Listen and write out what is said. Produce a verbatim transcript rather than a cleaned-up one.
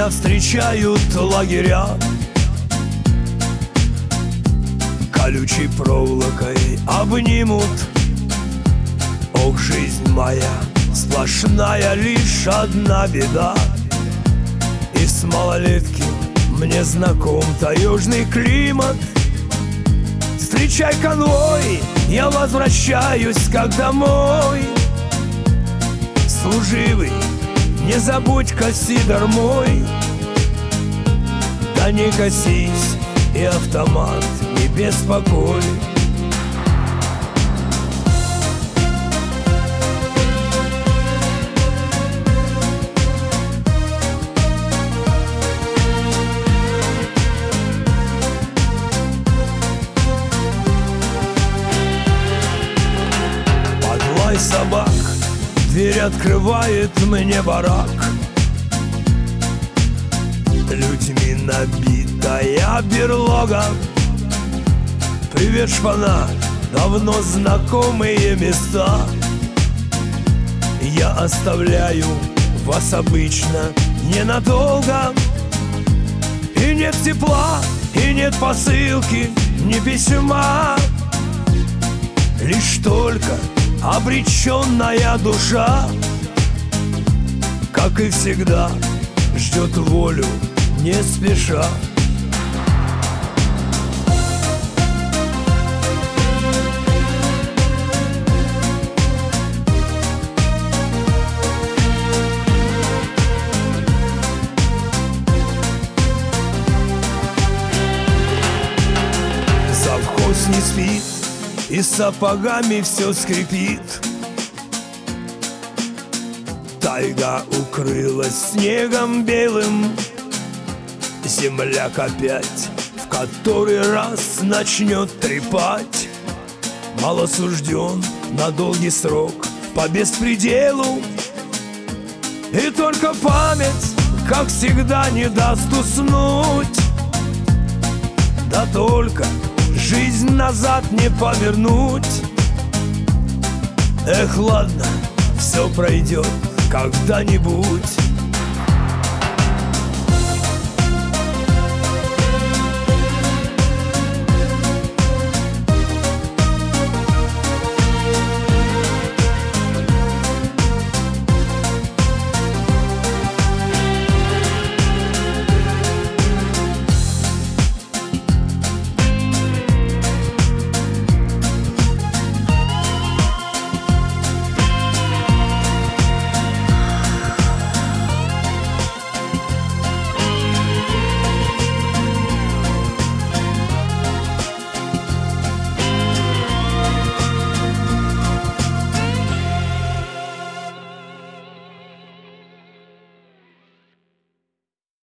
меня встречают лагеря, колючей проволокой обнимут. Ох, жизнь моя сплошная, лишь одна беда. И с малолетки мне знаком таежный климат. Встречай конвой, я возвращаюсь как домой. Служивый, не забудь-ка сидор мой. Да не косись, и автомат не беспокой. Лай собак, дверь открывает мне барак. Людьми набитая берлога. Привет, шпана, давно знакомые места. Я оставляю вас обычно ненадолго. И нет тепла, и нет посылки, ни письма. Лишь только обреченная душа, как и всегда, ждет волю не спеша. Завхоз не спит, и сапогами все скрипит. Тайга укрылась снегом белым. Земляк опять в который раз начнет трепать. Мало сужден на долгий срок по беспределу. И только память, как всегда, не даст уснуть. Да только жизнь назад не повернуть. Эх, ладно, все пройдет когда-нибудь.